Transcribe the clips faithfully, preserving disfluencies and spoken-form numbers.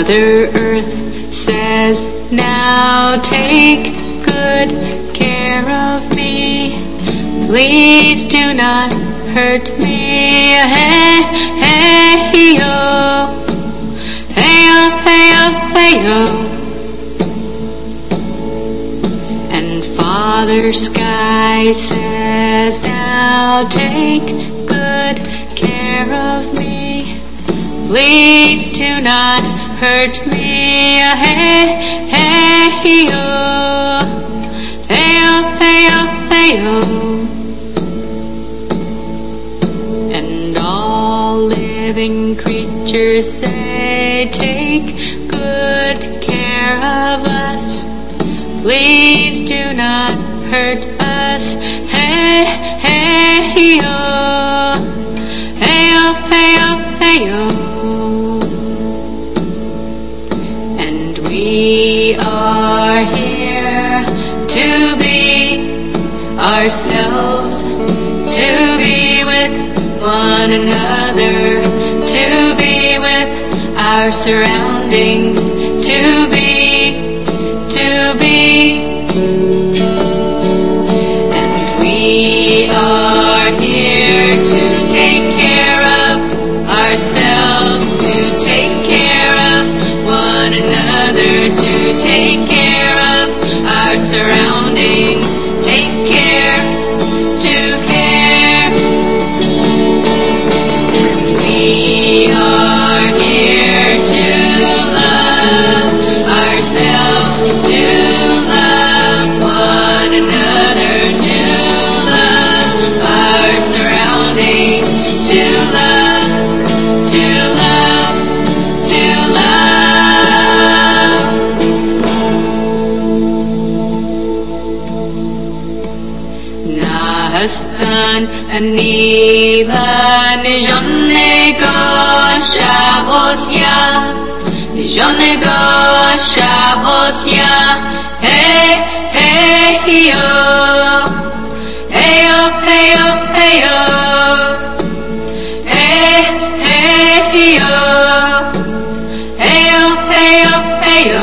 Mother Earth says, now take good care of me. Please do not hurt me. Hey, hey, yo. Hey, yo, hey, yo, hey, yo. And Father Sky says, now take good care of me. Please do not hurt me. Hey, hey, yo. Hey, yo, hey, yo, hey, yo. And all living creatures say, take good care of us. Please do not hurt us. Hey, hey, yo. Hey, yo, hey, yo, hey, yo. And we are here to be ourselves, to be with one another, to be with our surroundings, to be, to be. And we are here to take care of ourselves, to take care of one another, to take care of our surroundings, take care, to care. We are here to love ourselves, to love one another, to love our surroundings, to love, to love, to love. Nahastan anila nijonego shabotya, nijonego shabotya. Hey, hey, yo. Hey, yo, hey, yo, hey, yo. Hey, hey, yo. Hey, yo, hey, yo, hey, yo.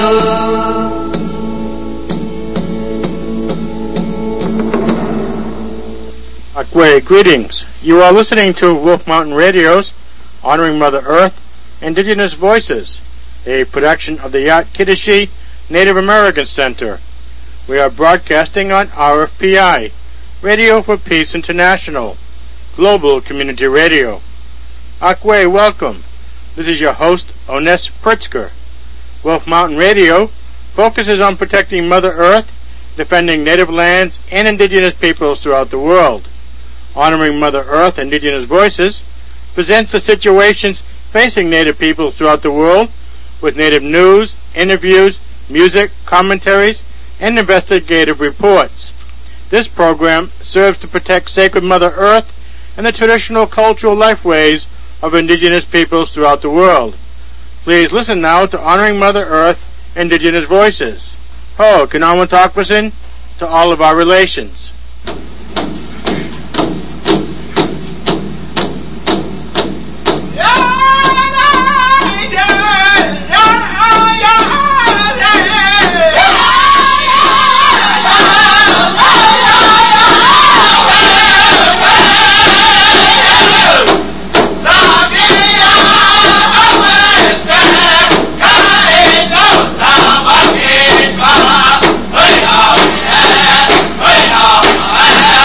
Akwe, greetings. You are listening to Wolf Mountain Radio's Honoring Mother Earth, Indigenous Voices, a production of the Yat Kiddishi Native American Center. We are broadcasting on R F P I, Radio for Peace International, Global Community Radio. Akwe, welcome. This is your host, Ones Pritzker. Wolf Mountain Radio focuses on protecting Mother Earth, defending native lands and indigenous peoples throughout the world. Honoring Mother Earth, Indigenous Voices presents the situations facing native peoples throughout the world with native news, interviews, music, commentaries, and investigative reports. This program serves to protect sacred Mother Earth and the traditional cultural lifeways of indigenous peoples throughout the world. Please listen now to Honoring Mother Earth, Indigenous Voices. Ho, Kinawatakwasin, to all of our relations. Hey!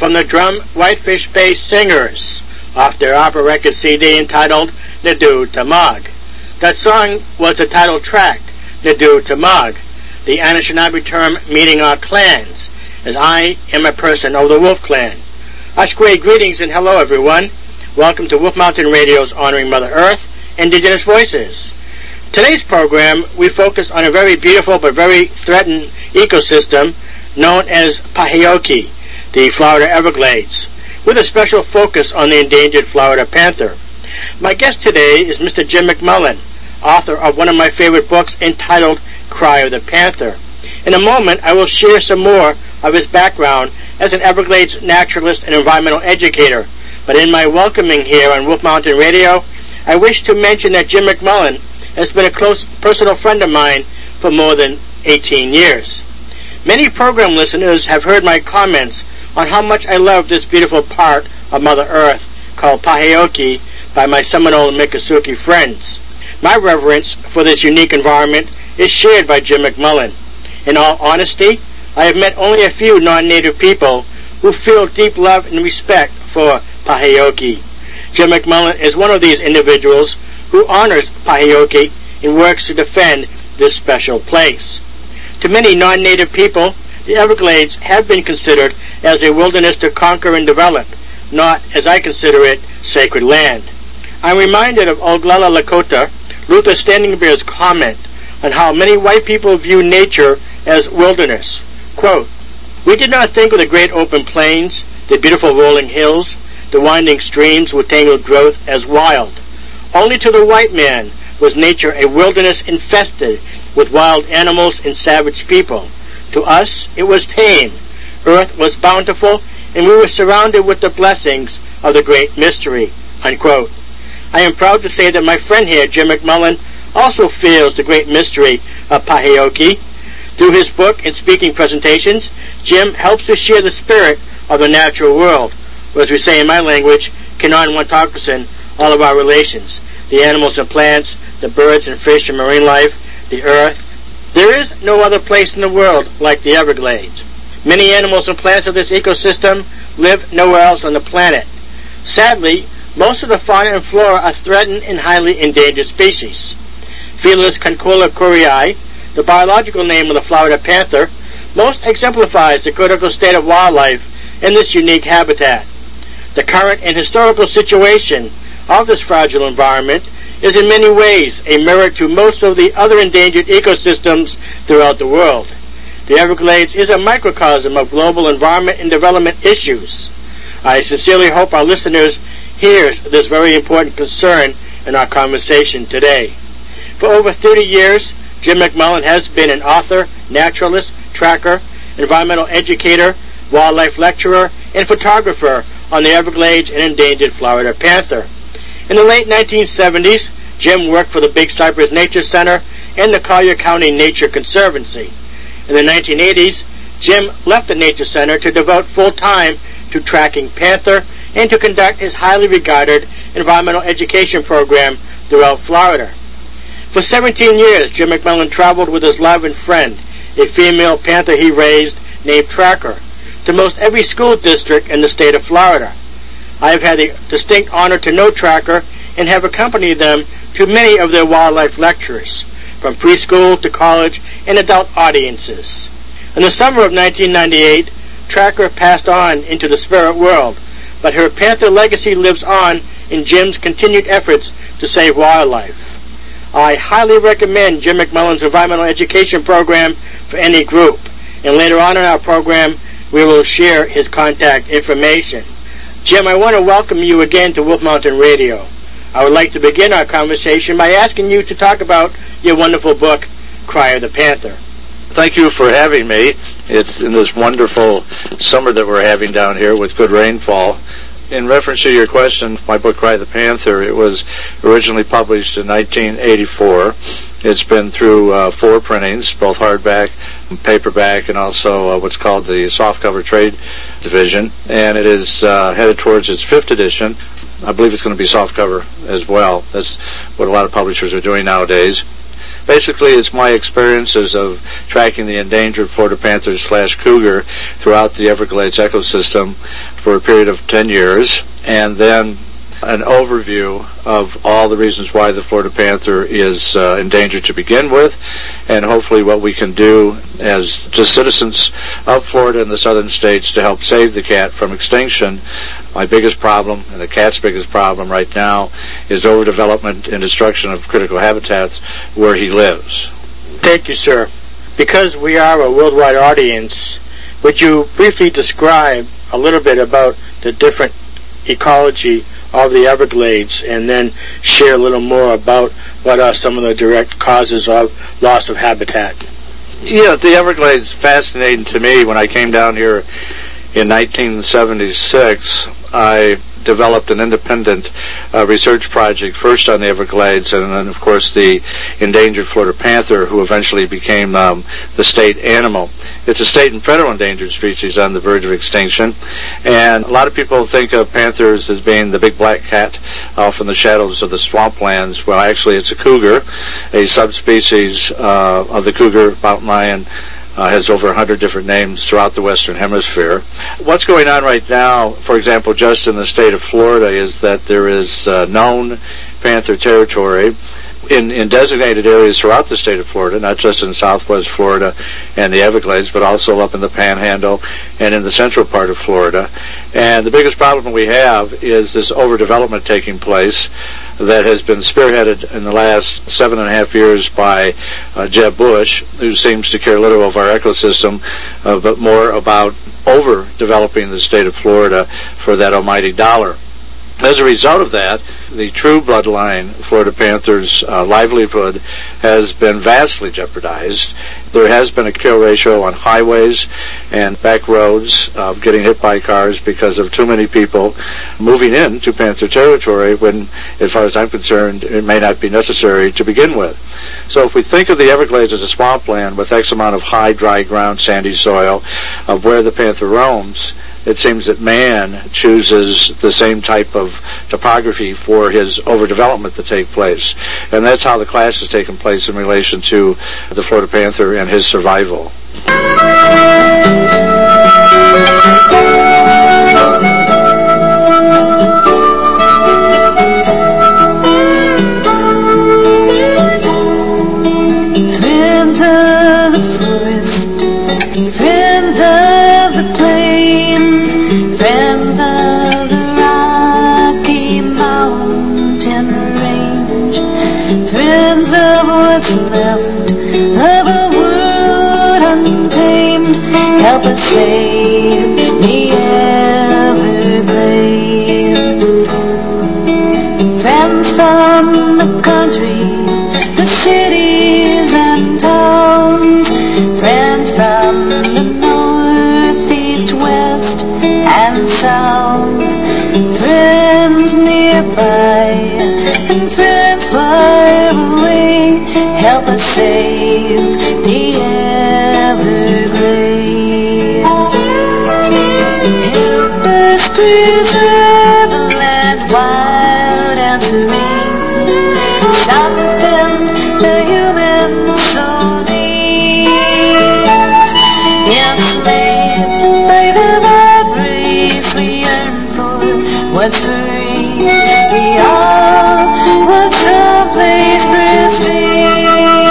from the Drum Whitefish Bay Singers off their opera record C D entitled Nadu Tamag. That song was the title track, Nadu Tamag, the Anishinaabe term meaning our clans, as I am a person of the Wolf Clan. Ashkwe greetings and hello everyone. Welcome to Wolf Mountain Radio's Honoring Mother Earth, Indigenous Voices. Today's program, we focus on a very beautiful but very threatened ecosystem known as Pahioki, the Florida Everglades, with a special focus on the endangered Florida panther. My guest today is Mister Jim McMullen, author of one of my favorite books entitled Cry of the Panther. In a moment, I will share some more of his background as an Everglades naturalist and environmental educator. But in my welcoming here on Wolf Mountain Radio, I wish to mention that Jim McMullen has been a close personal friend of mine for more than eighteen years. Many program listeners have heard my comments on how much I love this beautiful part of Mother Earth called Pahioki by my Seminole and Miccosukee friends. My reverence for this unique environment is shared by Jim McMullen. In all honesty, I have met only a few non-native people who feel deep love and respect for Pahioki. Jim McMullen is one of these individuals who honors Pahioki and works to defend this special place. To many non-native people, the Everglades have been considered as a wilderness to conquer and develop, not, as I consider it, sacred land. I'm reminded of Oglala Lakota, Luther Standing Bear's comment on how many white people view nature as wilderness. Quote, "We did not think of the great open plains, the beautiful rolling hills, the winding streams with tangled growth as wild. Only to the white man was nature a wilderness infested with wild animals and savage people. To us, it was tame. Earth was bountiful, and we were surrounded with the blessings of the great mystery." Unquote. I am proud to say that my friend here, Jim McMullen, also feels the great mystery of Pahioki. Through his book and speaking presentations, Jim helps to share the spirit of the natural world, or as we say in my language, Kinan Wantakasan, all of our relations, the animals and plants, the birds and fish and marine life, the earth. There is no other place in the world like the Everglades. Many animals and plants of this ecosystem live nowhere else on the planet. Sadly, most of the fauna and flora are threatened and highly endangered species. Felis concola curiae, the biological name of the Florida panther, most exemplifies the critical state of wildlife in this unique habitat. The current and historical situation of this fragile environment is in many ways a mirror to most of the other endangered ecosystems throughout the world. The Everglades is a microcosm of global environment and development issues. I sincerely hope our listeners hear this very important concern in our conversation today. For over thirty years, Jim McMullen has been an author, naturalist, tracker, environmental educator, wildlife lecturer, and photographer on the Everglades and endangered Florida panther. In the late nineteen seventies, Jim worked for the Big Cypress Nature Center and the Collier County Nature Conservancy. In the nineteen eighties, Jim left the Nature Center to devote full time to tracking panther and to conduct his highly regarded environmental education program throughout Florida. For seventeen years, Jim McMullen traveled with his love and friend, a female panther he raised named Tracker, to most every school district in the state of Florida. I have had the distinct honor to know Tracker and have accompanied them to many of their wildlife lectures, from preschool to college and adult audiences. In the summer of nineteen ninety-eight, Tracker passed on into the spirit world, but her panther legacy lives on in Jim's continued efforts to save wildlife. I highly recommend Jim McMullen's environmental education program for any group, and later on in our program, we will share his contact information. Jim, I want to welcome you again to Wolf Mountain Radio. I would like to begin our conversation by asking you to talk about your wonderful book, Cry of the Panther. Thank you for having me. It's in this wonderful summer that we're having down here with good rainfall. In reference to your question, my book, Cry of the Panther, it was originally published in nineteen eighty-four. It's been through uh, four printings, both hardback, paperback, and also uh, what's called the softcover trade division. And it is uh, headed towards its fifth edition. I believe it's going to be softcover as well. That's what a lot of publishers are doing nowadays. Basically, it's my experiences of tracking the endangered Florida panther slash cougar throughout the Everglades ecosystem for a period of ten years, and then an overview of all the reasons why the Florida panther is uh, endangered to begin with, and hopefully what we can do as just citizens of Florida and the southern states to help save the cat from extinction. My biggest problem, and the cat's biggest problem right now, is overdevelopment and destruction of critical habitats where he lives. Thank you, sir. Because we are a worldwide audience, would you briefly describe a little bit about the different ecology of the Everglades, and then share a little more about what are some of the direct causes of loss of habitat? Yeah, the Everglades fascinating to me. When I came down here in nineteen seventy-six, I developed an independent uh, research project, first on the Everglades, and then, of course, the endangered Florida panther, who eventually became um, the state animal. It's a state and federal endangered species on the verge of extinction, and a lot of people think of panthers as being the big black cat off in the shadows of the swamplands. Well, actually, it's a cougar, a subspecies uh, of the cougar mountain lion. Uh, has over one hundred different names throughout the Western Hemisphere. What's going on right now, for example, just in the state of Florida, is that there is uh, known panther territory in, in designated areas throughout the state of Florida, not just in southwest Florida and the Everglades, but also up in the Panhandle and in the central part of Florida. And the biggest problem we have is this overdevelopment taking place that has been spearheaded in the last seven and a half years by uh, Jeb Bush, who seems to care little of our ecosystem, uh, but more about overdeveloping the state of Florida for that almighty dollar. As a result of that, the true bloodline Florida panther's uh, livelihood has been vastly jeopardized. There has been a kill ratio on highways and back roads uh, getting hit by cars because of too many people moving into panther territory when, as far as I'm concerned, it may not be necessary to begin with. So if we think of the Everglades as a swampland with X amount of high, dry ground, sandy soil of where the panther roams, it seems that man chooses the same type of topography for his overdevelopment to take place. And that's how the clash has taken place in relation to the Florida panther and his survival. Friends of the forest, friends of the plains, friends of the Rocky Mountain Range, friends of what's left of a world untamed, help us save the Everglades. Friends from the country, the cities and towns, friends from the northeast, west, and south, friends nearby and friends far away, help us save the Everglades. Help us preserve the land wild and serene, something the human soul needs. Enslaved by the bad race, we yearn for what's free. We all want someplace pristine.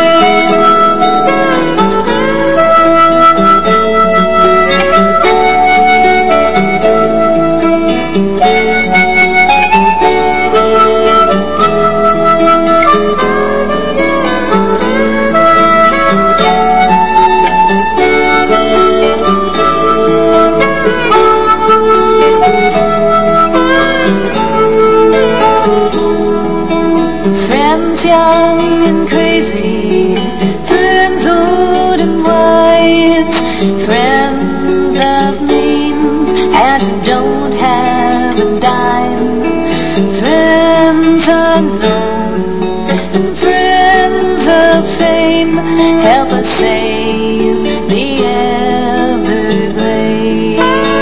Friends young and crazy, friends old and wise, friends of means and who don't have a dime, friends unknown and friends of fame, help us save the Everglades.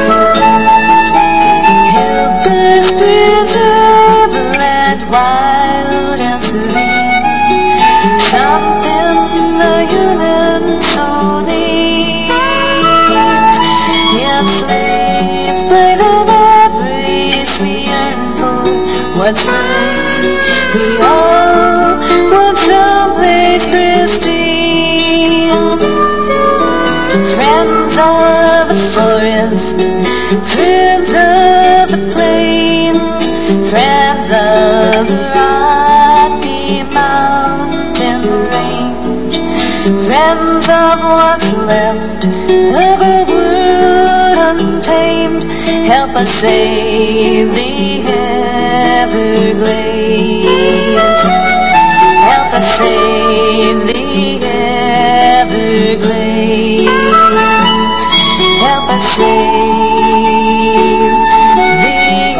Help us preserve the land wild and serene, something Friends of the forest, friends of the plain, friends of the Rocky Mountain range, friends of what's left of a world untamed, help us save the Everglades, help us save the Everglades, help us save the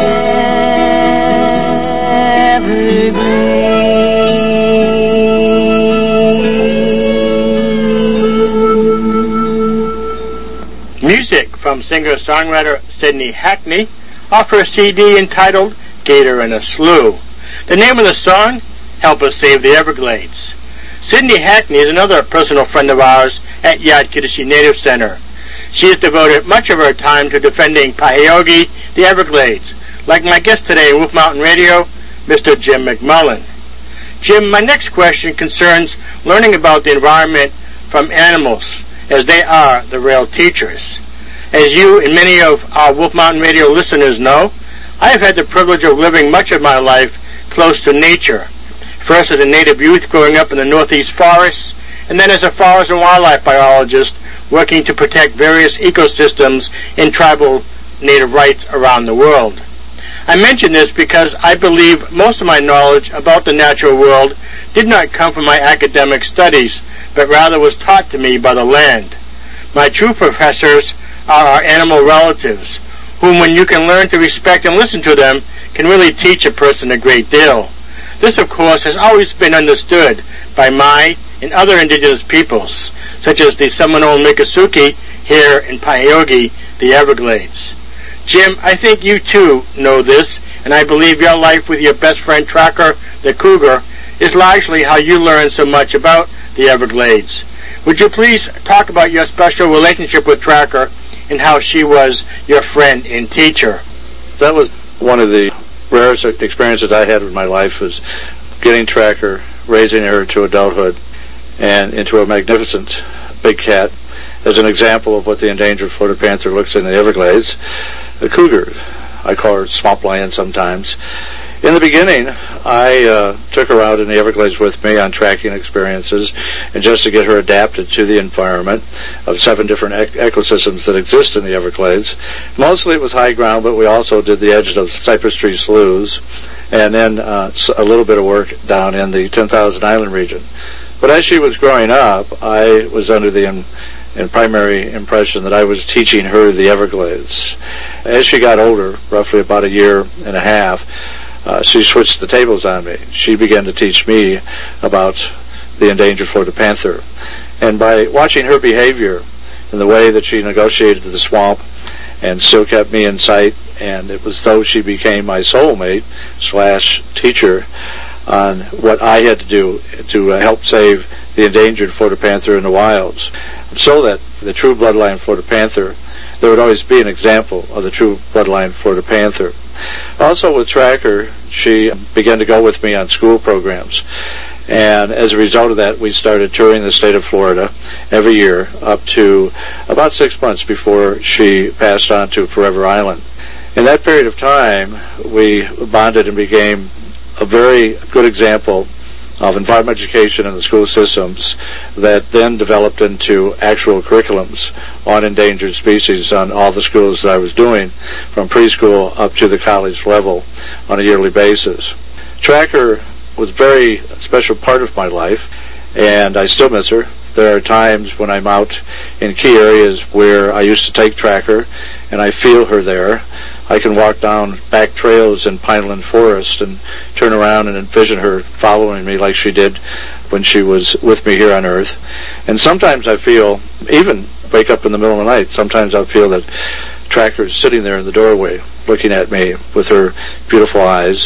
Everglades. Music from singer-songwriter Sidney Hackney off her C D entitled Gator in a Slough. The name of the song, Help Us Save the Everglades. Sidney Hackney is another personal friend of ours at Yadkidishi Native Center. She has devoted much of her time to defending Paheoge, the Everglades, like my guest today in Wolf Mountain Radio, Mister Jim McMullen. Jim, my next question concerns learning about the environment from animals, as they are the real teachers. As you and many of our Wolf Mountain Radio listeners know, I have had the privilege of living much of my life close to nature. First as a native youth growing up in the Northeast forests, and then as a forest and wildlife biologist working to protect various ecosystems and tribal native rights around the world. I mention this because I believe most of my knowledge about the natural world did not come from my academic studies, but rather was taught to me by the land. My true professors are our animal relatives, whom when you can learn to respect and listen to them, can really teach a person a great deal. This, of course, has always been understood by my and other indigenous peoples, such as the Seminole Miccosukee here in Paheoge, the Everglades. Jim, I think you too know this, and I believe your life with your best friend Tracker, the cougar, is largely how you learned so much about the Everglades. Would you please talk about your special relationship with Tracker and how she was your friend and teacher? That was one of the rarest experiences I had in my life, was getting Tracker, raising her to adulthood, and into a magnificent big cat, as an example of what the endangered Florida panther looks in the Everglades. The cougar, I call her Swamp Lion sometimes. In the beginning, I uh, took her out in the Everglades with me on tracking experiences, and just to get her adapted to the environment of seven different ec- ecosystems that exist in the Everglades. Mostly it was high ground, but we also did the edges of cypress tree sloughs, and then uh, a little bit of work down in the ten thousand Island region. But as she was growing up, I was under the in, in primary impression that I was teaching her the Everglades. As she got older, roughly about a year and a half, Uh, she switched the tables on me. She began to teach me about the endangered Florida panther. And by watching her behavior and the way that she negotiated the swamp and still kept me in sight, and it was though she became my soulmate slash teacher on what I had to do to uh, help save the endangered Florida panther in the wilds, so that the true bloodline Florida panther, there would always be an example of the true bloodline Florida panther. Also with Tracker, she began to go with me on school programs. And as a result of that, we started touring the state of Florida every year up to about six months before she passed on to Forever Island. In that period of time, we bonded and became a very good example of environmental education in the school systems that then developed into actual curriculums on endangered species on all the schools that I was doing, from preschool up to the college level on a yearly basis. Tracker was a very special part of my life, and I still miss her. There are times when I'm out in key areas where I used to take Tracker, and I feel her there. I can walk down back trails in Pineland Forest and turn around and envision her following me like she did when she was with me here on Earth. And sometimes I feel, even wake up in the middle of the night, sometimes I feel that Tracker's sitting there in the doorway looking at me with her beautiful eyes.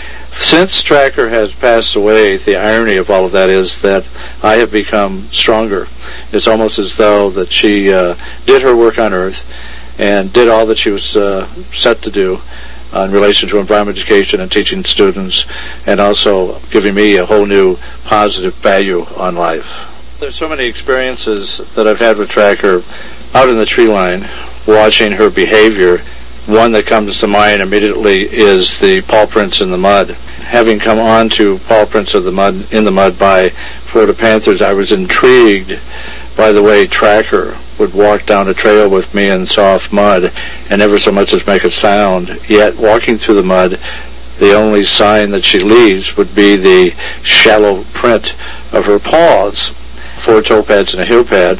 Since Tracker has passed away, the irony of all of that is that I have become stronger. It's almost as though that she uh, did her work on Earth and did all that she was uh, set to do uh, in relation to environmental education and teaching students, and also giving me a whole new positive value on life. There's so many experiences that I've had with Tracker, out in the tree line, watching her behavior, one that comes to mind immediately is the paw prints in the mud. Having come on to paw prints of the mud in the mud by Florida panthers, I was intrigued by the way Tracker would walk down a trail with me in soft mud and never so much as make a sound. Yet walking through the mud, the only sign that she leaves would be the shallow print of her paws, four toe pads and a heel pad,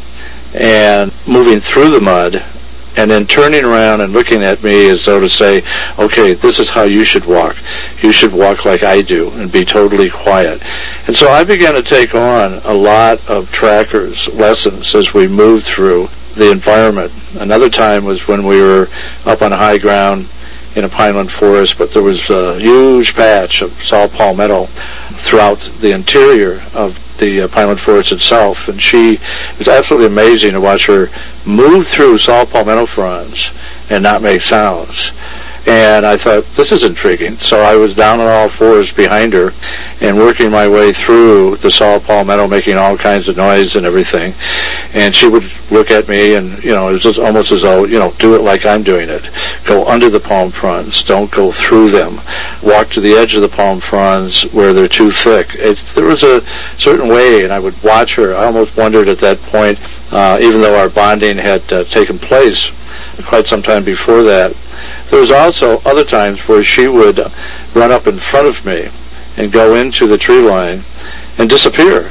and moving through the mud and then turning around and looking at me as though to say, okay, this is how you should walk. You should walk like I do and be totally quiet. And so I began to take on a lot of Tracker's lessons as we moved through the environment. Another time was when we were up on high ground in a pineland forest, but there was a huge patch of saw palmetto throughout the interior of the uh, pineland forest itself, and she, it was absolutely amazing to watch her move through saw palmetto fronds and not make sounds. And I thought, this is intriguing. So I was down on all fours behind her and working my way through the saw palmetto, making all kinds of noise and everything. And she would look at me and, you know, it was just almost as though, you know, do it like I'm doing it. Go under the palm fronds. Don't go through them. Walk to the edge of the palm fronds where they're too thick. It, there was a certain way, and I would watch her. I almost wondered at that point, uh, even though our bonding had uh, taken place quite some time before that, there was also other times where she would run up in front of me and go into the tree line and disappear.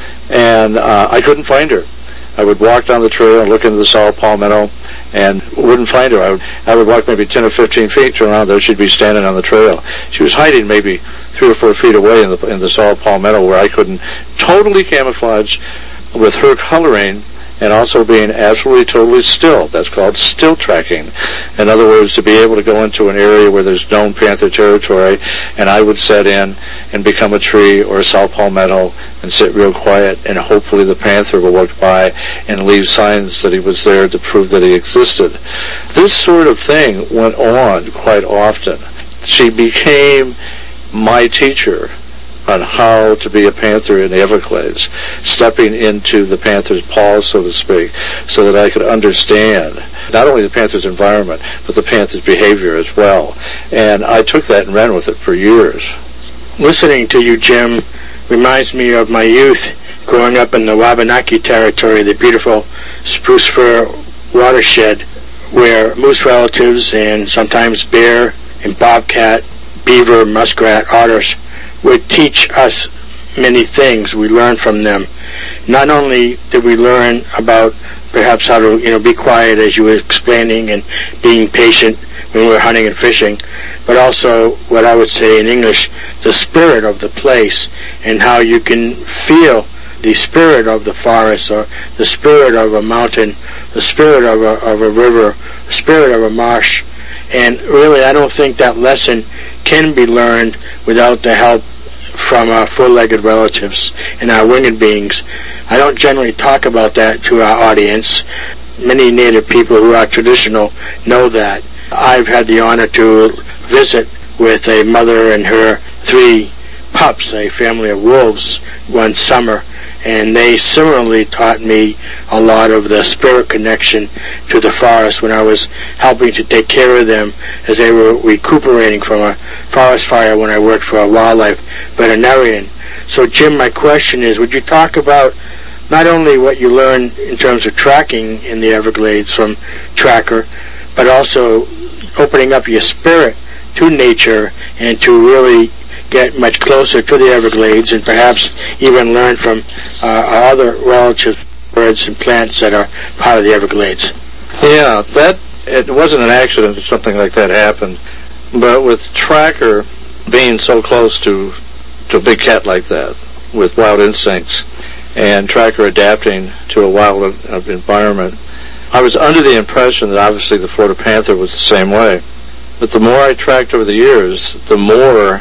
And uh, I couldn't find her. I would walk down the trail and look into the saw palmetto and wouldn't find her. I would, I would walk maybe ten or fifteen feet, turn around, there she'd be standing on the trail. She was hiding maybe three or four feet away in the, in the saw palmetto where I couldn't totally camouflage with her coloring and also being absolutely totally still. That's called still tracking. In other words, to be able to go into an area where there's known panther territory, and I would set in and become a tree or a saw palmetto and sit real quiet, and hopefully the panther will walk by and leave signs that he was there to prove that he existed. This sort of thing went on quite often. She became my teacher on how to be a panther in the Everglades, stepping into the panther's paws, so to speak, so that I could understand not only the panther's environment, but the panther's behavior as well. And I took that and ran with it for years. Listening to you, Jim, reminds me of my youth growing up in the Wabanaki territory, the beautiful spruce fir watershed, where moose relatives and sometimes bear and bobcat, beaver, muskrat, otters would teach us many things. We learned from them. Not only did we learn about perhaps how to, you know, be quiet as you were explaining and being patient when we were hunting and fishing, but also what I would say in English, the spirit of the place and how you can feel the spirit of the forest or the spirit of a mountain, the spirit of a, of a river, the spirit of a marsh. And really, I don't think that lesson can be learned without the help from our four-legged relatives and our winged beings. I don't generally talk about that to our audience. Many Native people who are traditional know that. I've had the honor to visit with a mother and her three pups, a family of wolves, one summer, and they similarly taught me a lot of the spirit connection to the forest when I was helping to take care of them as they were recuperating from a forest fire when I worked for a wildlife veterinarian. So, Jim, my question is, would you talk about not only what you learned in terms of tracking in the Everglades from Tracker, but also opening up your spirit to nature and to really get much closer to the Everglades and perhaps even learn from uh, our other relative birds and plants that are part of the Everglades? Yeah, that it wasn't an accident that something like that happened, but with Tracker being so close to to a big cat like that with wild instincts and Tracker adapting to a wild uh, environment, I was under the impression that obviously the Florida panther was the same way. But the more I tracked over the years, the more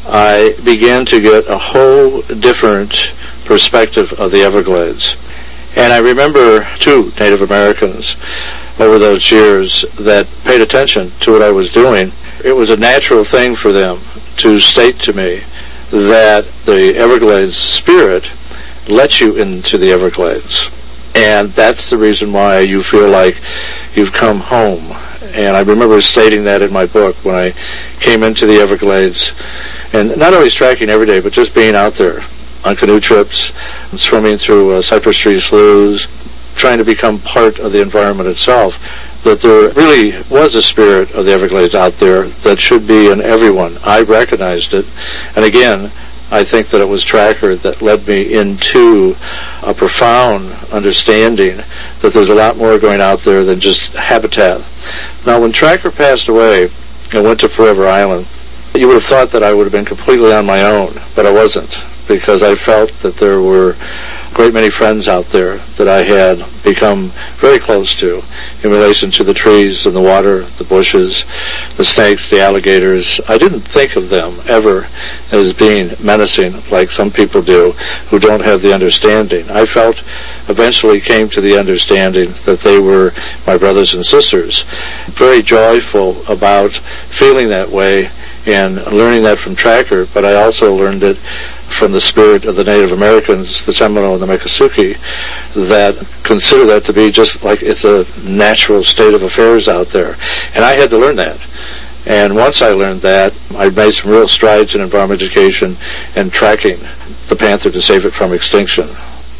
I began to get a whole different perspective of the Everglades. And I remember two Native Americans over those years that paid attention to what I was doing. It was a natural thing for them to state to me that the Everglades spirit lets you into the Everglades. And that's the reason why you feel like you've come home. And I remember stating that in my book when I came into the Everglades. And not always tracking every day, but just being out there on canoe trips, and swimming through uh, cypress tree sloughs, trying to become part of the environment itself, that there really was a spirit of the Everglades out there that should be in everyone. I recognized it. And again, I think that it was Tracker that led me into a profound understanding that there's a lot more going out there than just habitat. Now, when Tracker passed away and went to Forever Island, you would have thought that I would have been completely on my own, but I wasn't, because I felt that there were a great many friends out there that I had become very close to in relation to the trees and the water, the bushes, the snakes, the alligators. I didn't think of them ever as being menacing like some people do who don't have the understanding. I felt, eventually came to the understanding that they were my brothers and sisters. Very joyful about feeling that way and learning that from Tracker, but I also learned it from the spirit of the Native Americans, the Seminole and the Miccosukee, that consider that to be just like it's a natural state of affairs out there. And I had to learn that. And once I learned that, I made some real strides in environmental education and tracking the panther to save it from extinction.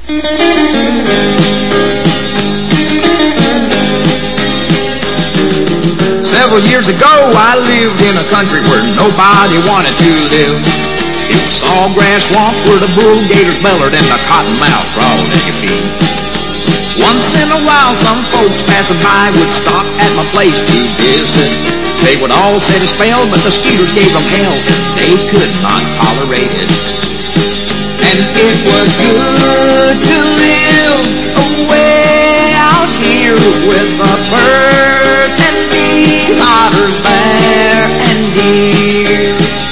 Several years ago, I lived in a country where nobody wanted to live. It was sawgrass swamp where the bull gators bellered and the cottonmouth crawled at your feet. Once in a while, some folks passing by would stop at my place to visit. They would all say a spell, but the skeeters gave them hell, and they could not tolerate it. And it was good to live away out here with the birds and bees, otters, bear, and deer.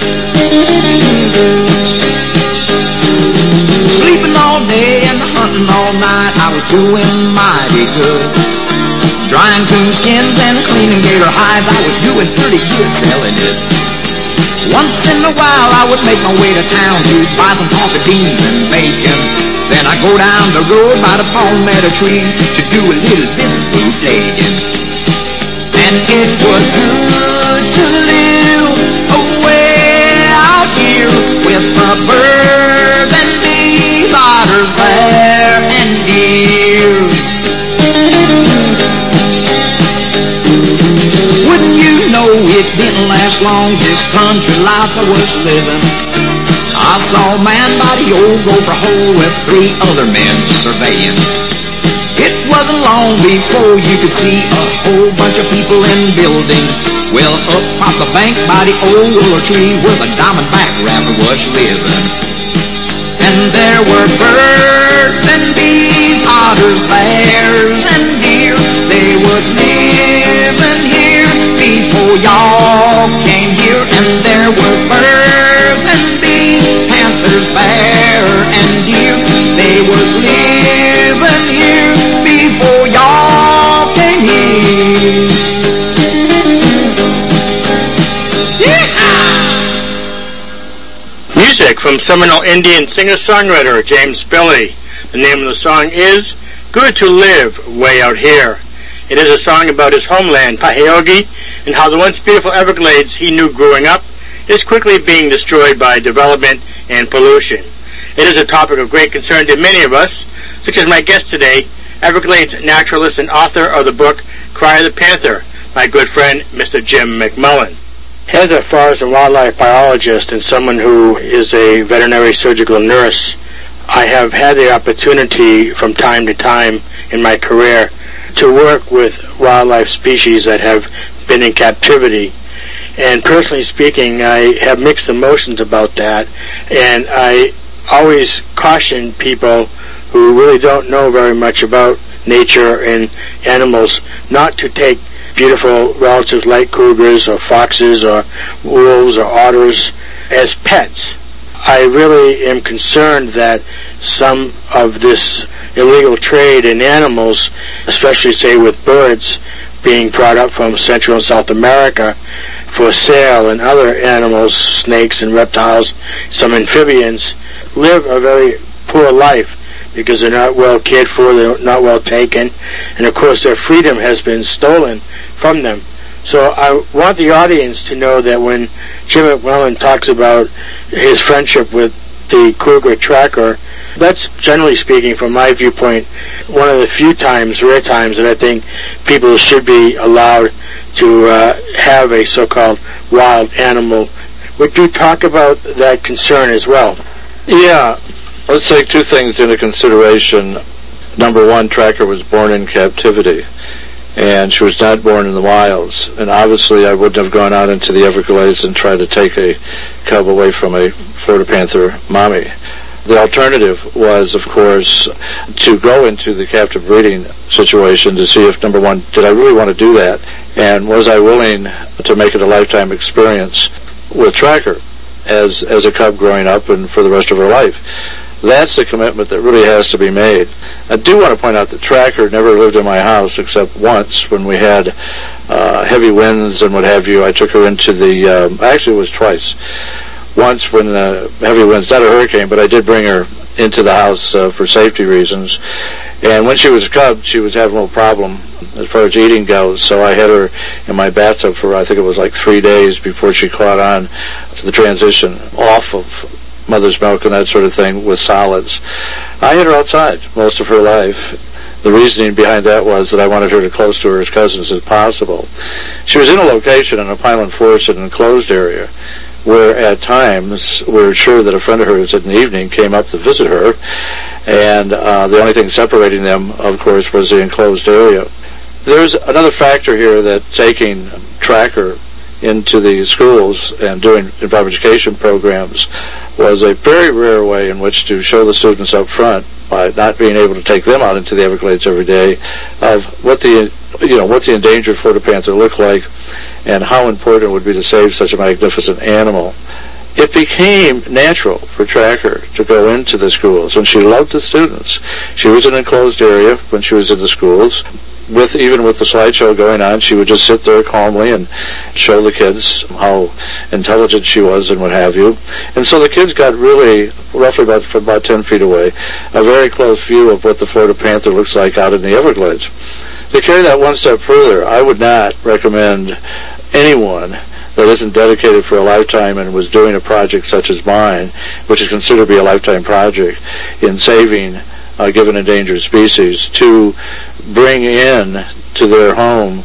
Sleeping all day and hunting all night, I was doing mighty good. Drying coon skins and cleaning gator hides, I was doing pretty good selling it. Once in a while I would make my way to town to buy some coffee beans and bacon. Then I'd go down the road by the palmetto tree to do a little bit of bootlegging. And it was good to live away out here with the birds and bees, otters, bear, and deer. Wouldn't you know it didn't last long, this country life I was living. I saw a man by the old gopher hole with three other men surveying. It wasn't long before you could see a whole bunch of people in building. Well, up off the bank by the old willow tree where the diamondback rattler was living. And there were birds and bees, otters, bears, and deer. They was living here before y'all came here. And there were birds and bees, panthers, bear, and deer. They was living here before y'all came here. Music from Seminole Indian singer-songwriter James Billy. The name of the song is Good to Live Way Out Here. It is a song about his homeland, Paheoge, and how the once beautiful Everglades he knew growing up is quickly being destroyed by development and pollution. It is a topic of great concern to many of us, such as my guest today, Everglades naturalist and author of the book Cry of the Panther, my good friend Mister Jim McMullen. As far as a wildlife biologist and someone who is a veterinary surgical nurse, I have had the opportunity from time to time in my career to work with wildlife species that have been in captivity. And personally speaking, I have mixed emotions about that. And I always caution people who really don't know very much about nature and animals not to take beautiful relatives like cougars or foxes or wolves or otters as pets. I really am concerned that some of this illegal trade in animals, especially say with birds being brought up from Central and South America for sale, and other animals, snakes and reptiles, some amphibians, live a very poor life because they're not well cared for, they're not well taken, and of course their freedom has been stolen from them. So I want the audience to know that when Jim McMullen talks about his friendship with the cougar tracker, that's, generally speaking, from my viewpoint, one of the few times, rare times, that I think people should be allowed to uh, have a so-called wild animal. Would you talk about that concern as well? Yeah. Let's take two things into consideration. Number one, Tracker was born in captivity, and she was not born in the wilds. And obviously I wouldn't have gone out into the Everglades and tried to take a cub away from a Florida panther mommy. The alternative was, of course, to go into the captive breeding situation to see if, number one, did I really want to do that? And was I willing to make it a lifetime experience with Tracker as as a cub growing up and for the rest of her life? That's the commitment that really has to be made. I do want to point out that Tracker never lived in my house except once when we had uh, heavy winds and what have you. I took her into the, um, actually it was twice. Once when uh, heavy winds, not a hurricane, but I did bring her into the house uh, for safety reasons. And when she was a cub, she was having a little problem as far as eating goes, so I had her in my bathtub for, I think it was like three days before she caught on to the transition off of mother's milk and that sort of thing with solids. I had her outside most of her life. The reasoning behind that was that I wanted her as close to her as cousins as possible. She was in a location in a Pineland Forest in an enclosed area where at times we were sure that a friend of hers in the evening came up to visit her, and uh, the only thing separating them, of course, was the enclosed area. There's another factor here that taking Tracker into the schools and doing environmental education programs was a very rare way in which to show the students up front, by not being able to take them out into the Everglades every day, of what the you know what the endangered Florida panther looked like and how important it would be to save such a magnificent animal. It became natural for Tracker to go into the schools, and she loved the students. She was in an enclosed area when she was in the schools. With even with the slideshow going on, she would just sit there calmly and show the kids how intelligent she was and what have you. And so the kids got really, roughly about from about ten feet away, a very close view of what the Florida panther looks like out in the Everglades. To carry that one step further, I would not recommend anyone that isn't dedicated for a lifetime and was doing a project such as mine, which is considered to be a lifetime project, in saving a given endangered species, to bring in to their home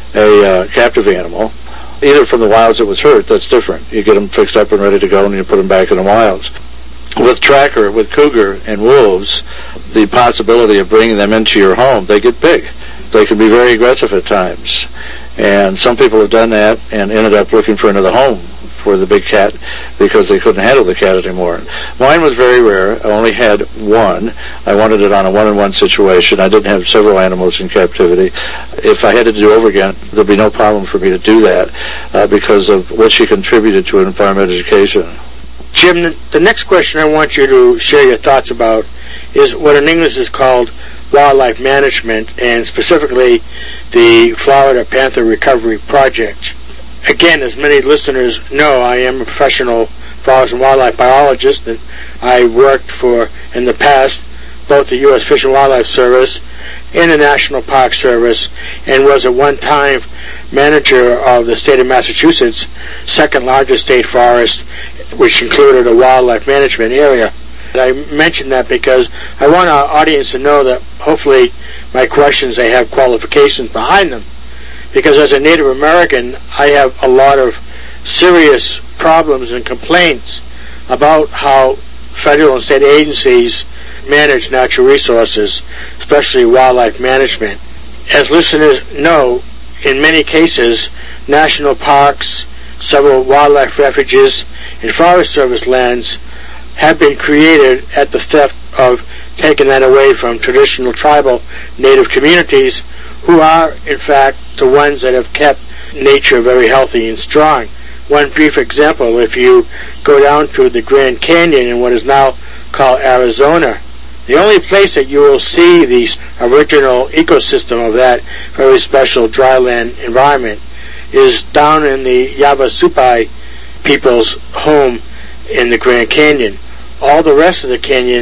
a uh, captive animal, either from the wilds that was hurt. That's different. You get them fixed up and ready to go, and you put them back in the wilds. With Tracker, with cougar and wolves, the possibility of bringing them into your home, they get big. They can be very aggressive at times. And some people have done that and ended up looking for another home for the big cat because they couldn't handle the cat anymore. Mine was very rare. I only had one. I wanted it on a one-on-one situation. I didn't have several animals in captivity. If I had to do over again, there'd be no problem for me to do that uh, because of what she contributed to environmental education. Jim, the next question I want you to share your thoughts about is what in English is called wildlife management, and specifically the Florida Panther Recovery Project. Again, as many listeners know, I am a professional forest and wildlife biologist, and I worked for, in the past, both the U S Fish and Wildlife Service and the National Park Service, and was at one time manager of the state of Massachusetts' second largest state forest, which included a wildlife management area. And I mention that because I want our audience to know that hopefully my questions, they have qualifications behind them. Because as a Native American, I have a lot of serious problems and complaints about how federal and state agencies manage natural resources, especially wildlife management. As listeners know, in many cases, national parks, several wildlife refuges, and Forest Service lands have been created at the theft of taking that away from traditional tribal native communities, who are, in fact, the ones that have kept nature very healthy and strong. One brief example, if you go down to the Grand Canyon in what is now called Arizona, the only place that you will see the original ecosystem of that very special dryland environment is down in the Yavapai people's home in the Grand Canyon. All the rest of the canyon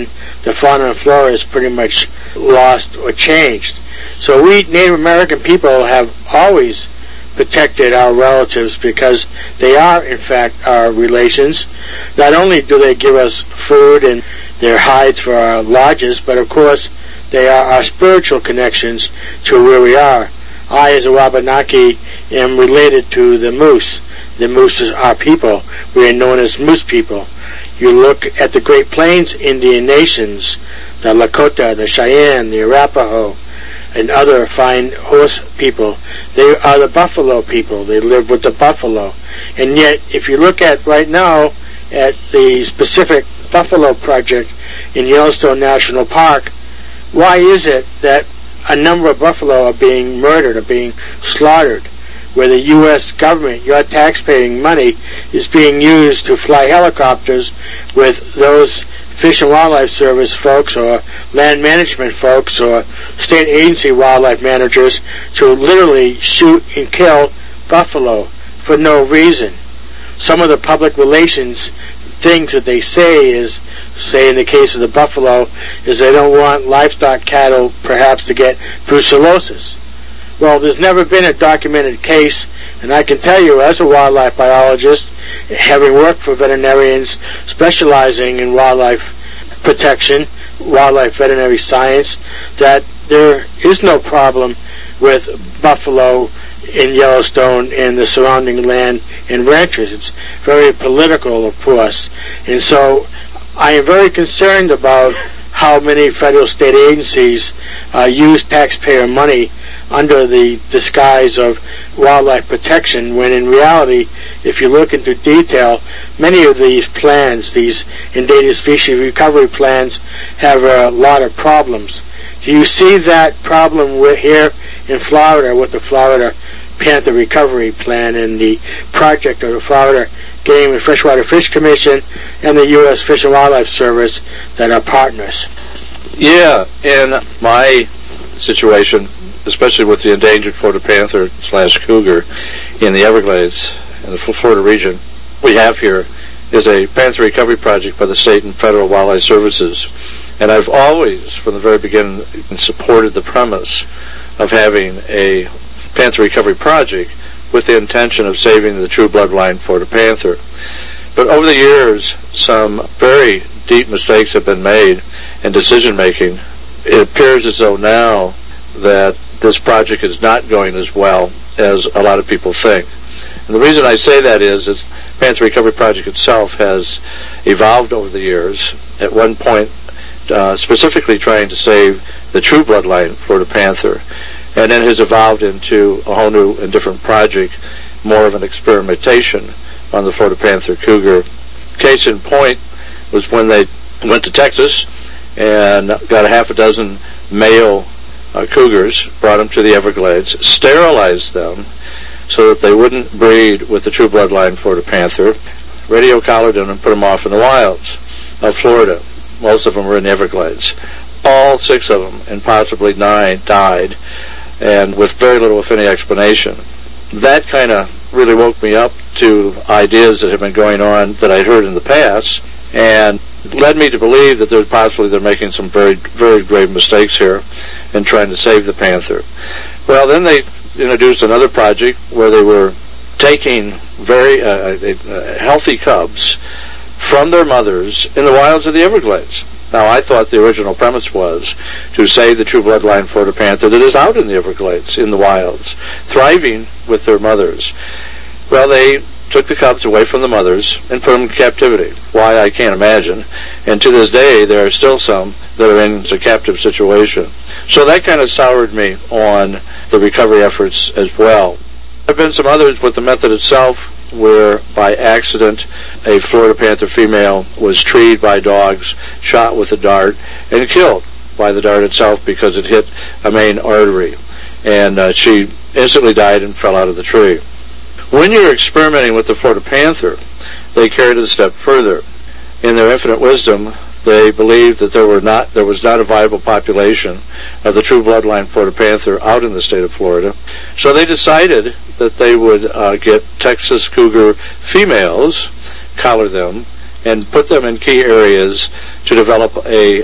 the fauna and flora is pretty much lost or changed. So we Native American people have always protected our relatives because they are, in fact, our relations. Not only do they give us food and their hides for our lodges, but of course they are our spiritual connections to where we are. I, as a Wabanaki, am related to the Moose. The Moose is our people. We are known as Moose people. You look at the Great Plains Indian nations, the Lakota, the Cheyenne, the Arapaho, and other fine horse people. They are the buffalo people. They live with the buffalo. And yet, if you look at right now at the specific buffalo project in Yellowstone National Park, why is it that a number of buffalo are being murdered, are being slaughtered, where the U S government, your taxpaying money, is being used to fly helicopters with those Fish and Wildlife Service folks or land management folks or state agency wildlife managers to literally shoot and kill buffalo for no reason? Some of the public relations things that they say is, say in the case of the buffalo, is they don't want livestock cattle perhaps to get brucellosis. Well, there's never been a documented case, and I can tell you as a wildlife biologist, having worked for veterinarians specializing in wildlife protection, wildlife veterinary science, that there is no problem with buffalo in Yellowstone and the surrounding land and ranches. It's very political, of course. And so I am very concerned about how many federal state agencies uh, use taxpayer money under the disguise of wildlife protection, when in reality, if you look into detail, many of these plans, these endangered species recovery plans, have a lot of problems. Do you see that problem with here in Florida with the Florida Panther Recovery Plan and the project of the Florida Game and Freshwater Fish Commission and the U S Fish and Wildlife Service that are partners? Yeah, in my situation, especially with the endangered Florida panther slash cougar in the Everglades in the Florida region, we have here is a panther recovery project by the state and federal wildlife services. And I've always, from the very beginning, supported the premise of having a panther recovery project with the intention of saving the true bloodline Florida panther. But over the years, some very deep mistakes have been made in decision making. It appears as though now that this project is not going as well as a lot of people think. And the reason I say that is that the Panther Recovery Project itself has evolved over the years, at one point uh, specifically trying to save the true bloodline Florida panther, and then has evolved into a whole new and different project, more of an experimentation on the Florida panther cougar. Case in point was when they went to Texas and got a half a dozen male uh, cougars, brought them to the Everglades, sterilized them so that they wouldn't breed with the true bloodline Florida panther, radio collared them and put them off in the wilds of Florida. Most of them were in the Everglades. All six of them, and possibly nine, died, and with very little, if any, explanation. That kind of really woke me up to ideas that have been going on that I'd heard in the past, and led me to believe that there's possibly they're making some very, very grave mistakes here in trying to save the panther. Well, then they introduced another project where they were taking very uh, uh, healthy cubs from their mothers in the wilds of the Everglades. Now, I thought the original premise was to save the true bloodline Florida panther that is out in the Everglades, in the wilds, thriving with their mothers. Well, they took the cubs away from the mothers and put them in captivity. Why, I can't imagine. And to this day, there are still some that are in a captive situation. So that kind of soured me on the recovery efforts as well. There have been some others with the method itself where by accident a Florida panther female was treed by dogs, shot with a dart, and killed by the dart itself because it hit a main artery. And uh, she instantly died and fell out of the tree. When you're experimenting with the Florida panther, they carried it a step further. In their infinite wisdom, they believed that there were not there was not a viable population of the true bloodline Florida panther out in the state of Florida. So they decided that they would uh, get Texas cougar females, collar them, and put them in key areas to develop a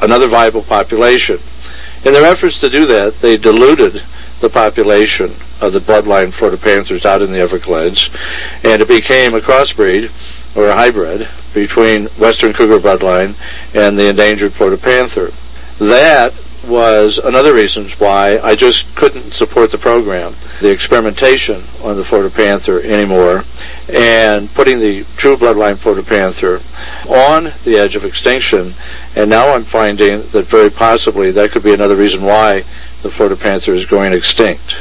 another viable population. In their efforts to do that, they diluted the population of the bloodline Florida Panthers out in the Everglades, and it became a crossbreed, or a hybrid, between Western Cougar bloodline and the endangered Florida Panther. That was another reason why I just couldn't support the program, the experimentation on the Florida Panther anymore, and putting the true bloodline Florida Panther on the edge of extinction. And now I'm finding that very possibly that could be another reason why the Florida Panther is going extinct.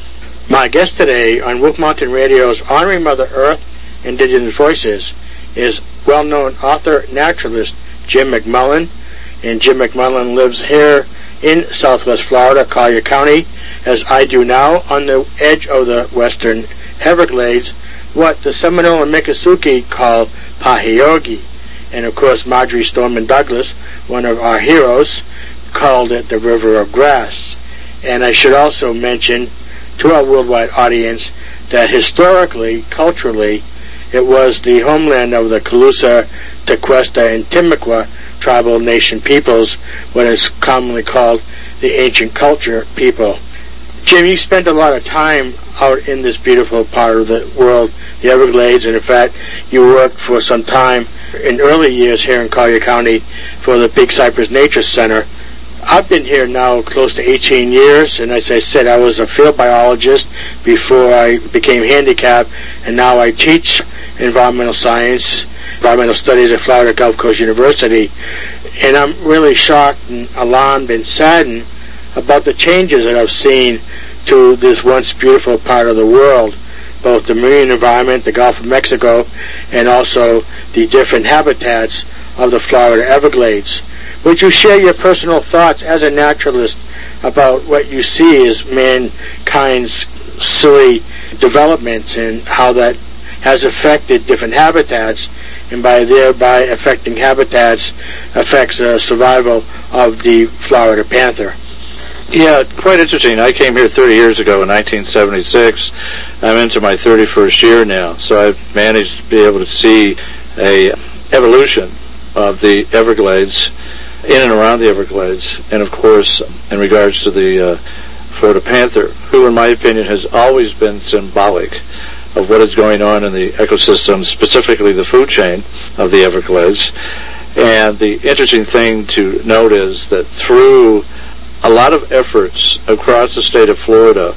My guest today on Wolf Mountain Radio's Honoring Mother Earth, Indigenous Voices, is well-known author, naturalist Jim McMullen. And Jim McMullen lives here in southwest Florida, Collier County, as I do now, on the edge of the western Everglades, what the Seminole and Miccosukee call Pahiogi. And of course, Marjorie Stoneman Douglas, one of our heroes, called it the River of Grass. And I should also mention to our worldwide audience that historically, culturally, it was the homeland of the Calusa, Tequesta, and Timucua tribal nation peoples, what is commonly called the ancient culture people. Jim, you spent a lot of time out in this beautiful part of the world, the Everglades, and in fact, you worked for some time in early years here in Collier County for the Big Cypress Nature Center. I've been here now close to eighteen years, and as I said, I was a field biologist before I became handicapped, and now I teach environmental science, environmental studies at Florida Gulf Coast University. And I'm really shocked and alarmed and saddened about the changes that I've seen to this once beautiful part of the world, both the marine environment, the Gulf of Mexico, and also the different habitats of the Florida Everglades. Would you share your personal thoughts as a naturalist about what you see as mankind's silly development and how that has affected different habitats, and by thereby affecting habitats affects the survival of the Florida Panther? Yeah, quite interesting. I came here thirty years ago in nineteen seventy-six. I'm into my thirty-first year now, so I've managed to be able to see a evolution of the Everglades, in and around the Everglades, and of course in regards to the uh, Florida Panther, who in my opinion has always been symbolic of what is going on in the ecosystem, specifically the food chain of the Everglades. And the interesting thing to note is that through a lot of efforts across the state of Florida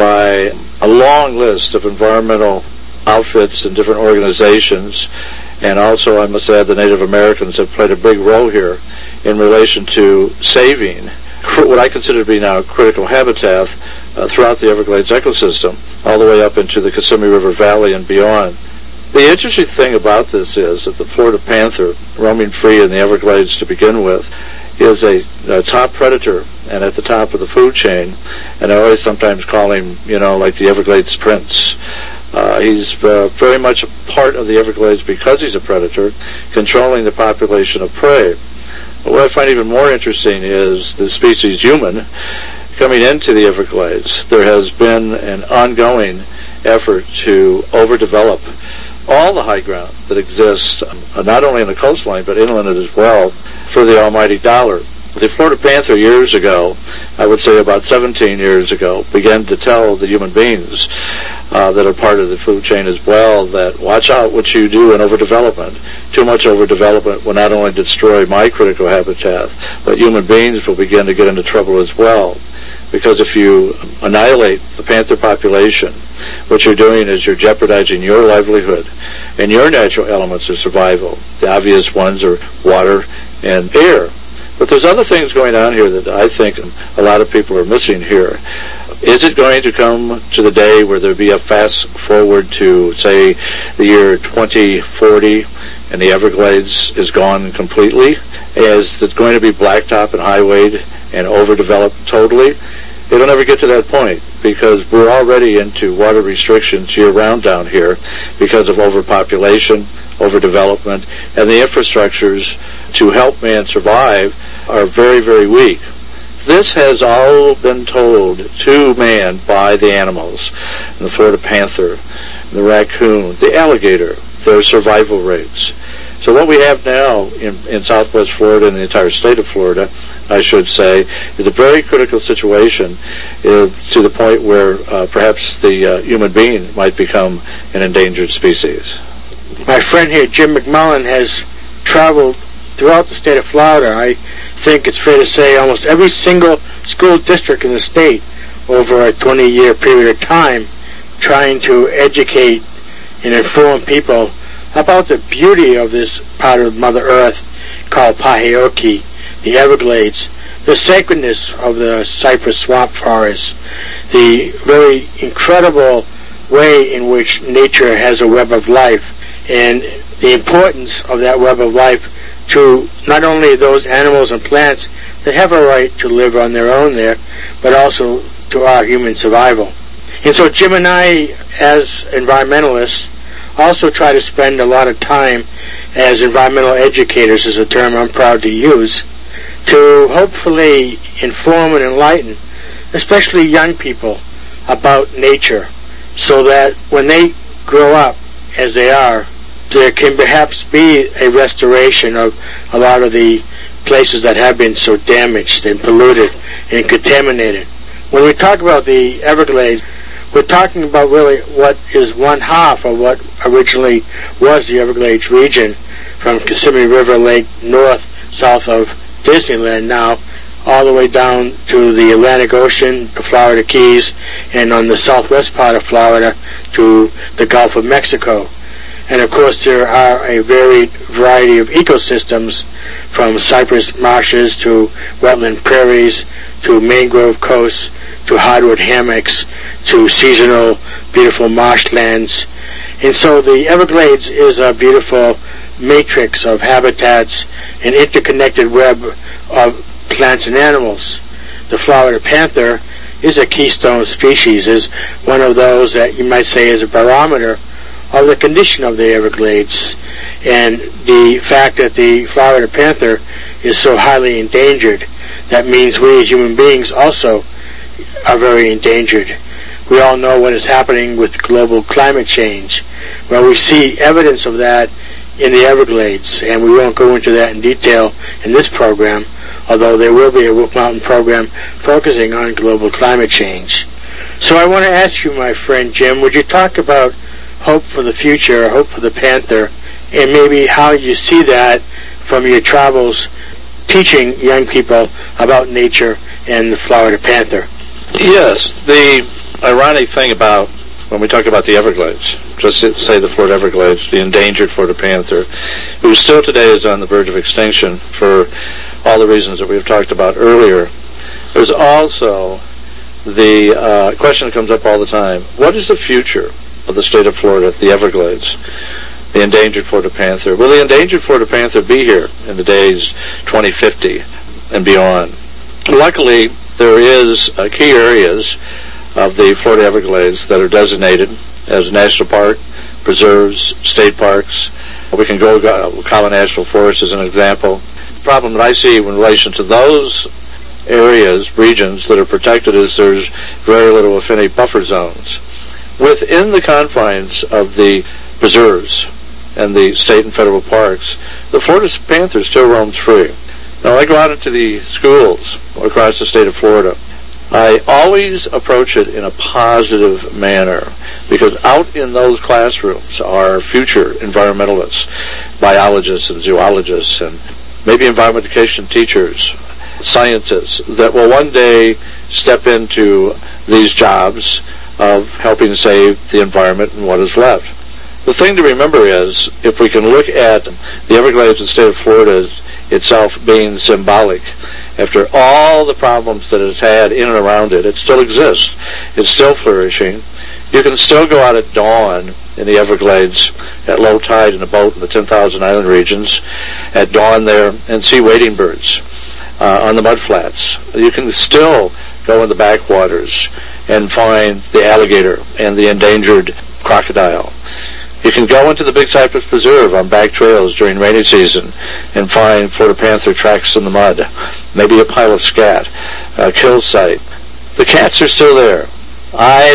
by a long list of environmental outfits and different organizations, and also I must add the Native Americans have played a big role here in relation to saving what I consider to be now critical habitat uh, throughout the Everglades ecosystem, all the way up into the Kissimmee River Valley and beyond. The interesting thing about this is that the Florida Panther, roaming free in the Everglades to begin with, is a, a top predator and at the top of the food chain, and I always sometimes call him, you know, like the Everglades Prince. Uh, he's uh, very much a part of the Everglades because he's a predator, controlling the population of prey. But what I find even more interesting is the species human coming into the Everglades. There has been an ongoing effort to overdevelop all the high ground that exists, uh, not only on the coastline, but inland as well, for the almighty dollar. The Florida Panther years ago, I would say about seventeen years ago, began to tell the human beings uh, that are part of the food chain as well that watch out what you do in overdevelopment. Too much overdevelopment will not only destroy my critical habitat, but human beings will begin to get into trouble as well. Because if you annihilate the panther population, what you're doing is you're jeopardizing your livelihood and your natural elements of survival. The obvious ones are water and air. But there's other things going on here that I think a lot of people are missing here. Is it going to come to the day where there'll be a fast forward to, say, the year twenty forty and the Everglades is gone completely? Is it going to be blacktop and highwayed and overdeveloped totally? It'll never get to that point because we're already into water restrictions year-round down here because of overpopulation, overdevelopment, and the infrastructures to help man survive are very, very weak. This has all been told to man by the animals, the Florida panther, the raccoon, the alligator, their survival rates. So what we have now in, in southwest Florida and the entire state of Florida, I should say, is a very critical situation uh, to the point where uh, perhaps the uh, human being might become an endangered species. My friend here, Jim McMullen, has traveled throughout the state of Florida. I think it's fair to say almost every single school district in the state over a twenty-year period of time, trying to educate and inform people about the beauty of this part of Mother Earth called Paheoki, the Everglades, the sacredness of the cypress swamp forest, the very incredible way in which nature has a web of life, and the importance of that web of life to not only those animals and plants that have a right to live on their own there, but also to our human survival. And so Jim and I, as environmentalists, also try to spend a lot of time as environmental educators, is a term I'm proud to use, to hopefully inform and enlighten, especially young people, about nature, so that when they grow up, as they are, there can perhaps be a restoration of a lot of the places that have been so damaged and polluted and contaminated. When we talk about the Everglades, we're talking about really what is one half of what originally was the Everglades region, from Kissimmee River Lake north, south of Disneyland now, all the way down to the Atlantic Ocean, the Florida Keys, and on the southwest part of Florida to the Gulf of Mexico. And of course there are a varied variety of ecosystems, from cypress marshes to wetland prairies to mangrove coasts to hardwood hammocks to seasonal beautiful marshlands. And so the Everglades is a beautiful matrix of habitats, an interconnected web of plants and animals. The Florida panther is a keystone species, is one of those that you might say is a barometer of the condition of the Everglades, and the fact that the Florida panther is so highly endangered, that means we as human beings also are very endangered. We all know what is happening with global climate change. Well, we see evidence of that in the Everglades, and we won't go into that in detail in this program, although there will be a Wolf Mountain program focusing on global climate change. So I want to ask you, my friend Jim, would you talk about hope for the future, hope for the panther, and maybe how you see that from your travels teaching young people about nature and the Florida panther? Yes, the ironic thing about when we talk about the Everglades, just say the Florida Everglades, the endangered Florida panther, who still today is on the verge of extinction for all the reasons that we've talked about earlier, there's also the uh, question that comes up all the time: what is the future of the state of Florida, the Everglades, the endangered Florida panther? Will the endangered Florida panther be here in the days twenty fifty and beyond? Luckily, there is uh, key areas of the Florida Everglades that are designated as national park, preserves, state parks. We can go uh, Collin National Forest as an example. The problem that I see in relation to those areas, regions that are protected, is there's very little, if any, buffer zones. Within the confines of the preserves and the state and federal parks, the Florida panther still roams free. Now, I go out into the schools across the state of Florida. I always approach it in a positive manner, because out in those classrooms are future environmentalists, biologists and zoologists, and maybe environmental education teachers, scientists, that will one day step into these jobs of helping save the environment and what is left. The thing to remember is, if we can look at the Everglades and the state of Florida itself being symbolic, after all the problems that it's had in and around it, it still exists. It's still flourishing. You can still go out at dawn in the Everglades at low tide in a boat in the ten thousand island regions at dawn there and see wading birds uh, on the mudflats. You can still go in the backwaters and find the alligator and the endangered crocodile. You can go into the Big Cypress Preserve on back trails during rainy season and find Florida panther tracks in the mud, maybe a pile of scat, a kill site. The cats are still there. I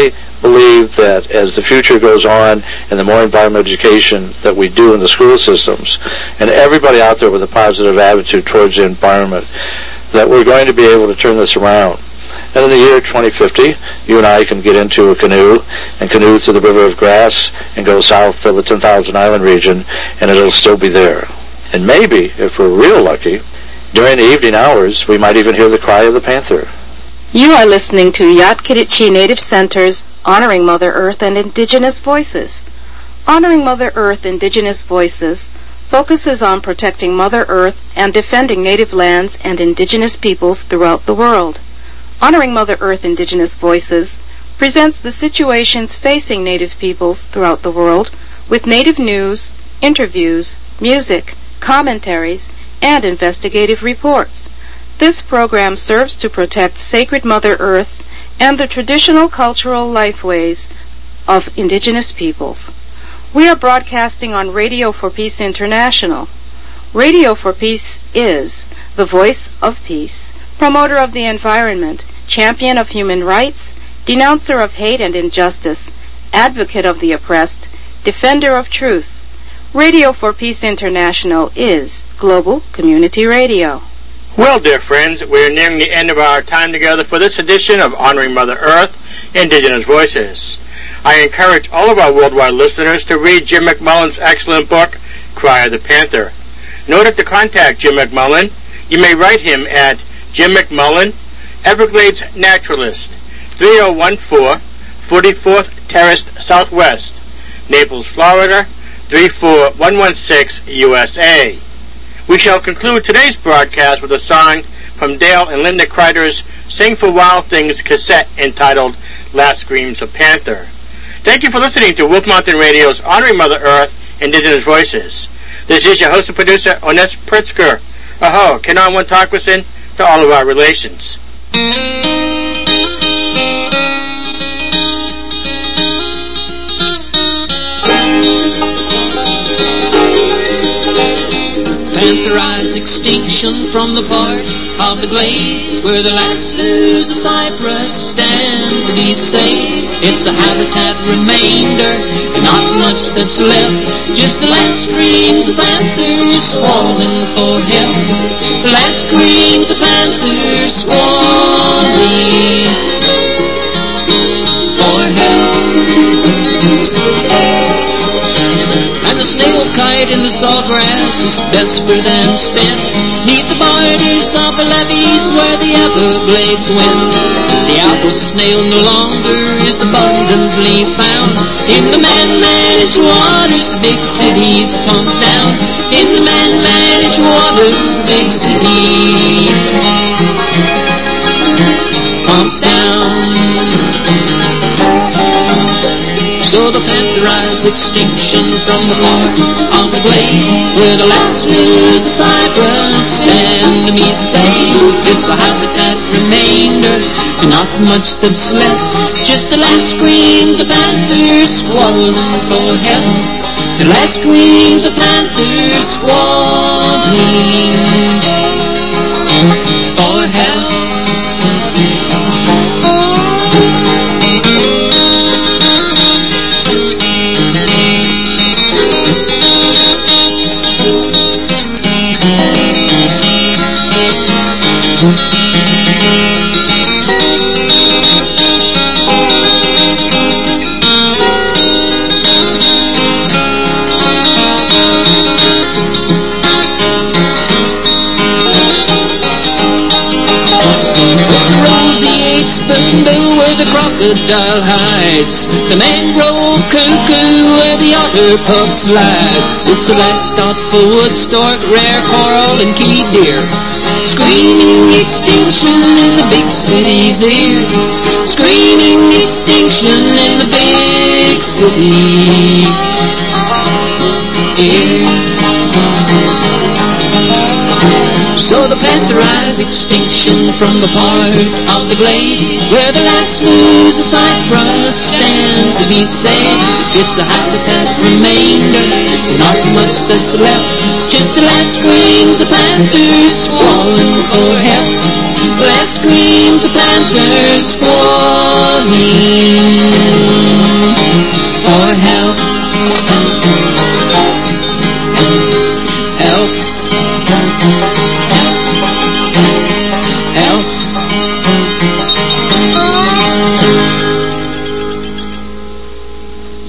believe that as the future goes on and the more environmental education that we do in the school systems, and everybody out there with a positive attitude towards the environment, that we're going to be able to turn this around. And in the year twenty fifty, you and I can get into a canoe and canoe through the River of Grass and go south to the ten thousand Island region, and it'll still be there. And maybe, if we're real lucky, during the evening hours, we might even hear the cry of the panther. You are listening to Yat-Kiditchi Native Center's Honoring Mother Earth and Indigenous Voices. Honoring Mother Earth Indigenous Voices focuses on protecting Mother Earth and defending native lands and indigenous peoples throughout the world. Honoring Mother Earth Indigenous Voices presents the situations facing native peoples throughout the world with native news, interviews, music, commentaries, and investigative reports. This program serves to protect sacred Mother Earth and the traditional cultural lifeways of indigenous peoples. We are broadcasting on Radio for Peace International. Radio for Peace is the voice of peace, promoter of the environment, champion of human rights, denouncer of hate and injustice, advocate of the oppressed, defender of truth. Radio for Peace International is Global Community Radio. Well, dear friends, we are nearing the end of our time together for this edition of Honoring Mother Earth, Indigenous Voices. I encourage all of our worldwide listeners to read Jim McMullen's excellent book, Cry of the Panther. In order to contact Jim McMullen, you may write him at Jim McMullen, Everglades Naturalist, three oh one four, forty-fourth Terrace Southwest, Naples, Florida, three four one one six, U S A. We shall conclude today's broadcast with a song from Dale and Linda Kreider's Sing for Wild Things cassette entitled Last Screams of Panther. Thank you for listening to Wolf Mountain Radio's Honoring Mother Earth, Indigenous Voices. This is your host and producer, Ones Pritzker. Aho, Kenan Wantakwison to all of our relations. Pantherize extinction from the part of the glades where the last leaves of cypress stand to be saved. It's a habitat remainder, not much that's left, just the last screams of panthers squalling for help. The last screams of panthers squalling for help. And the snail kite in the sawgrass is desperate and spent neath the borders of the levees where the Everglades went. The apple snail no longer is abundantly found in the man-managed waters big cities pump down. In the man-managed waters big city pumps down. So the pantherize extinction from the part of the glade where the last leaves of cypress stand to be saved. It's a habitat remainder, not much that's left, just the last screams of panthers squalling for help. The last screams of panthers squalling for help. Where the crocodile hides, the mangrove cuckoo where the otter pup slides. It's the last stop for wood stork, rare coral and key deer, screaming extinction in the big city's ear. Screaming extinction in the big city ear. So the pantherize extinction from the part of the glade where the last leaves of cypress stand to be saved. It's a habitat remainder, not much that's left, just the last screams of panthers squalling for help. The last screams of panthers squalling